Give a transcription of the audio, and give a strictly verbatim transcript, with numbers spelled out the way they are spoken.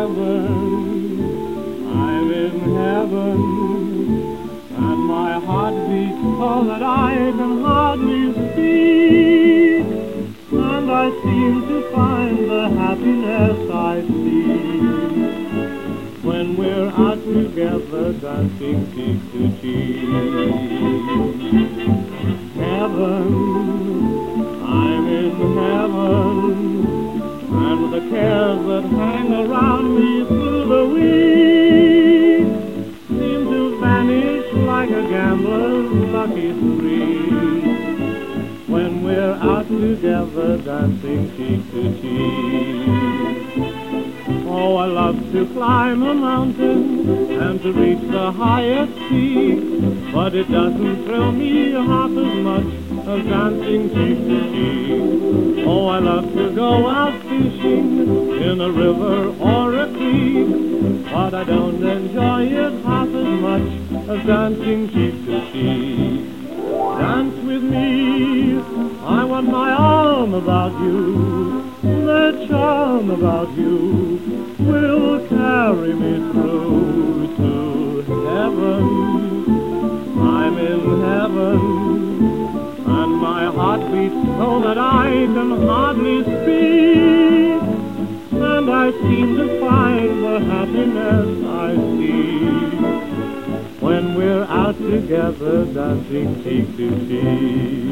heaven, I'm in heaven, and my heart beats so that I can hardly speak, and I seem to find the happiness I seek when we're out together dancing cheek to cheek. Heaven, I'm in heaven, and the cares that hang around me through the week seem to vanish like a gambler's lucky streak when we're out together dancing cheek to cheek. Oh, I love to climb a mountain and to reach the highest peak, but it doesn't thrill me half as much as dancing cheek to cheek. Oh, I love to go out fishing in a river or a creek, but I don't enjoy it half as much as dancing cheek to cheek. Dance with me, I want my arm about you, the charm about you will carry me through to heaven. I'm in heaven, and my heart beats so that I can hardly speak, and I seem to find the happiness I seek when we're out together dancing cheek to cheek.